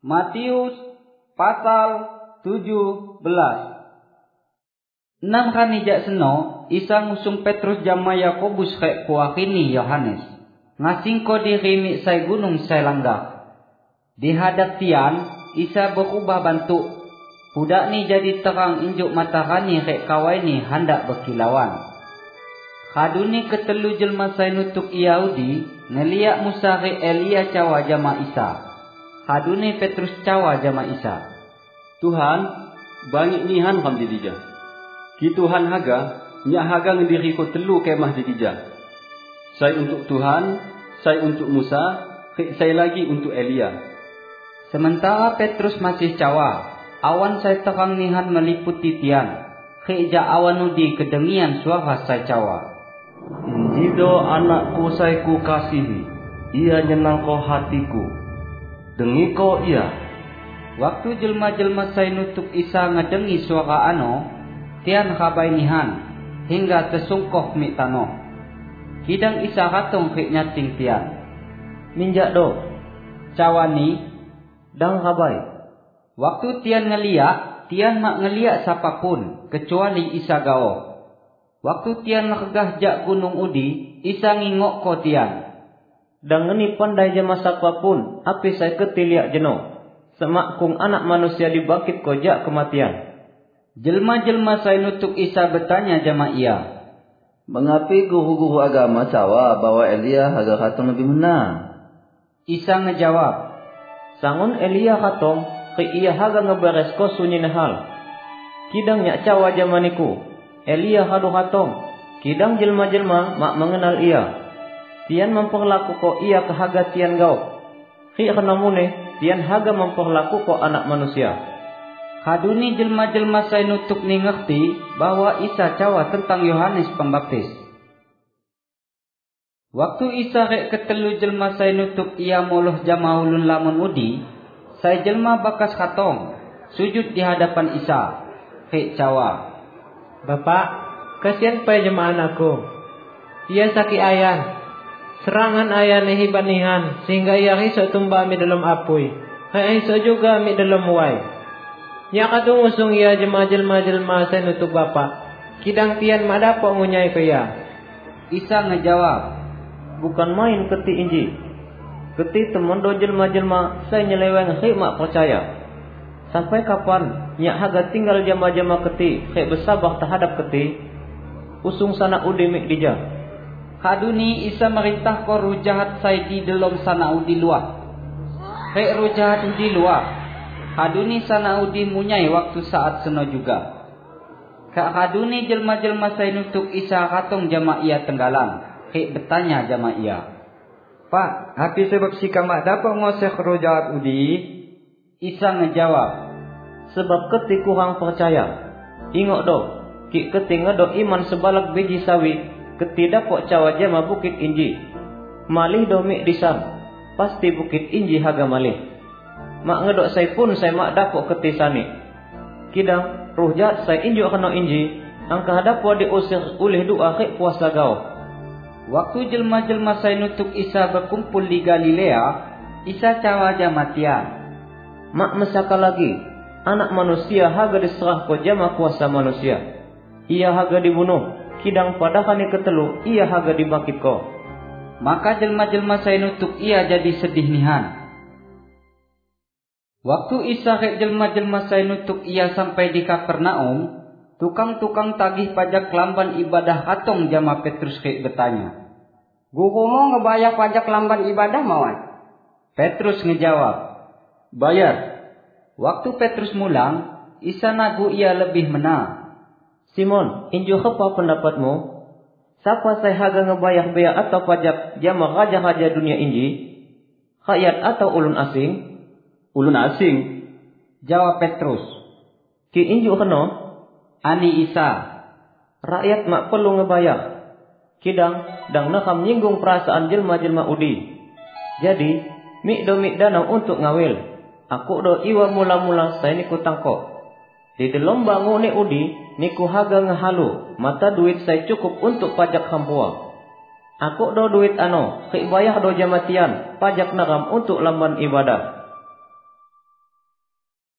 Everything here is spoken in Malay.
Matius pasal 17. 6 kali jak seno, Isa ngusung Petrus jama Yakobus kek kuakini Yohanes. Ngasing ko diri mi say gunung say langgak. Di hadap tian, Isa berubah bentuk. Budak ni jadi terang injuk matahari kek kawai ni hendak berkilauan. Kaduni ketelu jelma say nutuk Yahudi, ngeliak Musa kek Elia cawa jama Isa. Haduni Petrus cawa jama Isa. Tuhan, banyak nihan kam di dija. Ki Tuhan haga, nyak haga ngediri ko telu kemah di dija. Saya untuk Tuhan, saya untuk Musa, saya lagi untuk Elia. Sementara Petrus masih cawa, awan saya terang nihan meliputi tian. Keja awan udi kedengian suara saya cawa. Injido anakku saya ku kasihi, ia nyenang ko hatiku. Dengi ko ia. Waktu jelma-jelma saya nutuk Isa ngadengi suara ano, tian kabai nihan, hingga tersungkoh mi tanoh. Kidang Isa katong kek nyating tian. Minjak do, Cawani, dang kabai. Waktu tian ngeliak, tian mak ngeliak siapapun, kecuali Isa gao. Waktu tian nakegah jak gunung udi, Isa ngingok ko tian. Dang ngeni pandai jama siapapun, api saya ketiliak jeno. Semak kung anak manusia dibangkit ko jak kematian. Jelma-jelma saya nutuk Isa bertanya jama ia. Mengapi guru-guru agama cawa bahwa Elia haga katong lebih menang? Isa ngejawab. Sangun Elia katong, ke ia haga ngeberes ko sunyi nehal. Kidang nyak cawa jamaniku, Elia hadu katong. Kidang jelma-jelma mak mengenal ia. Tian memperlaku ko ia kehaga tian gau. Ki kenamune, tian haga memperlaku ko anak manusia. Haduni jelma-jelma saya nutuk ni ngerti bahwa Isa cawa tentang Yohanes Pembaptis. Waktu Isa rek ketelu jelma saya nutuk ia moloh jama ulun lamun udi, saya jelma bakas katong, sujud di hadapan Isa. Rek cawa. Bapak, kasihan pa jema anakku. Ia sakit ayan. Serangan ayan hibanihan sehingga ia riso tumba mi dalam apoy. Kaya riso juga mi dalam uway. Nya kadung usung ia jelma-jelma saya nutuk Bapak. Kidang tian madapo ngunyai ko ia. Isa ngejawab. Bukan main keti inji. Keti temondo jelma-jelma saya nyeleweng mak percaya. Sampai kapan nyak haga tinggal jama-jama keti kek bersabar terhadap keti. Usung sana udi mik dija. Kaduni Isa merintah ko ruh jahat saya di dalam sana udi luar. Rek ruh jahat di luar. Kaduni sana udi munyai waktu saat seno juga. Kak kaduni jelma-jelma saya nutuk Isa katong jama ia tenggalang. Rek bertanya jama ia. Pak, hapi sebab si kamak dapat ngoseh ruh jahat udi? Isa ngejawab. Sebab keti kurang percaya. Ingok do, ki keti ngedo iman sebalak biji sawi. Keti dapok cawa jama bukit inji. Malih do mik disam. Pasti bukit inji haga malih. Mak ngedok saya pun saya mak dapok keti sani. Kidang ruh jahat saya injuk kena inji. Angkah dapok diusir oleh doa kek puasa gau. Waktu jelma-jelma saya nutuk Isa berkumpul di Galilea, Isa cawa jama tian. Mak mesaka lagi. Anak manusia haga diserah ko jama kuasa manusia. Ia haga dibunuh. Kidang pada kali ketelu ia haga dibangkit ko. Maka jelma-jelma saya nutuk ia jadi sedih nihan. Waktu Isa rek jelma-jelma saya nutuk ia sampai di Kapernaum, tukang-tukang tagih pajak lamban ibadah katong jama Petrus rek bertanya. Guru mau ngebayar pajak lamban ibadah mawon? Petrus ngejawab. Bayar. Waktu Petrus mulang, Isa nagu ia lebih menang. Simon, inju apa pendapatmu? Siapa saya haga ngebayar bea atau pajak jama raja-raja dunia inji? Rakyat atau ulun asing? Ulun asing. Jawab Petrus. Ki inju keno? Ani Isa. Rakyat mak perlu ngebayar. Kidang dang nakam nyinggung perasaan jelma-jelma udi. Jadi, mik do mik danau untuk ngawil. Aku do iwa mula-mula saya niku tangkok. Di dalam bangun ni udi, niku haga ngehalu, mata duit saya cukup untuk pajak hampua. Aku do duit ano, kek bayar do jamatian, pajak naram untuk lamban ibadah.